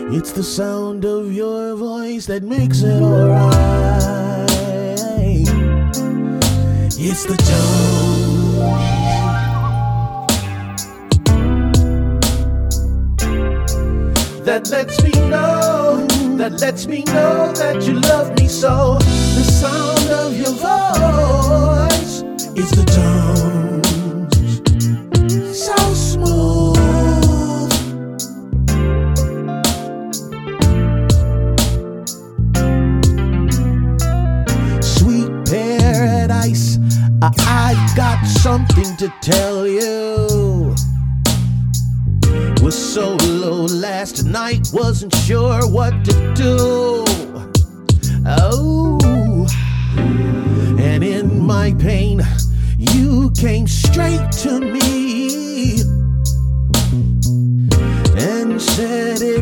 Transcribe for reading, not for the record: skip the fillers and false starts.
It's the sound of your voice that makes it alright. It's the tone that lets me know, that you love me so. The sound of your voice is the tone, so smooth. Sweet paradise, I've got something to tell you. Was so low last night, wasn't sure what to do. Oh, and in my pain, you came straight to me and said it